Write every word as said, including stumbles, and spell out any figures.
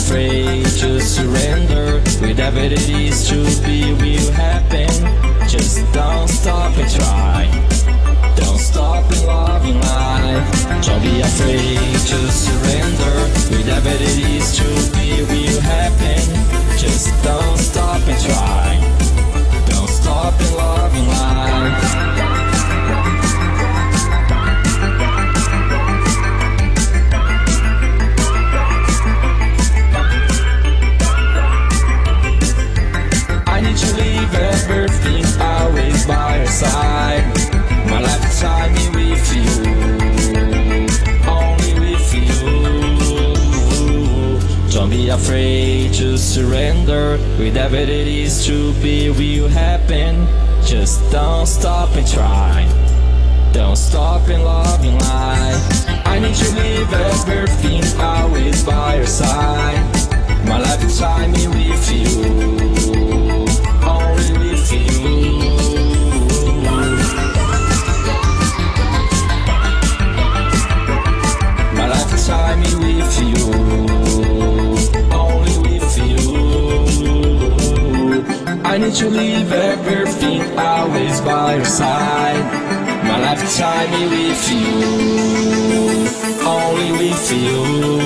afraid to surrender. Whatever it is to be will happen. Just don't stop and try. Don't stop in loving life. Don't be afraid to surrender. Whatever it is to be will happen. Just don't stop and try. Don't stop in loving life. Everything always by your side. My lifetime with you, only with you. Don't be afraid to surrender. Whatever it is to be will happen. Just don't stop and try. Don't stop in loving life. I need to live everything always by your side. My lifetime with you, only with you. My lifetime with you, only with you. I need to leave everything always by your side. My lifetime with you, only with you.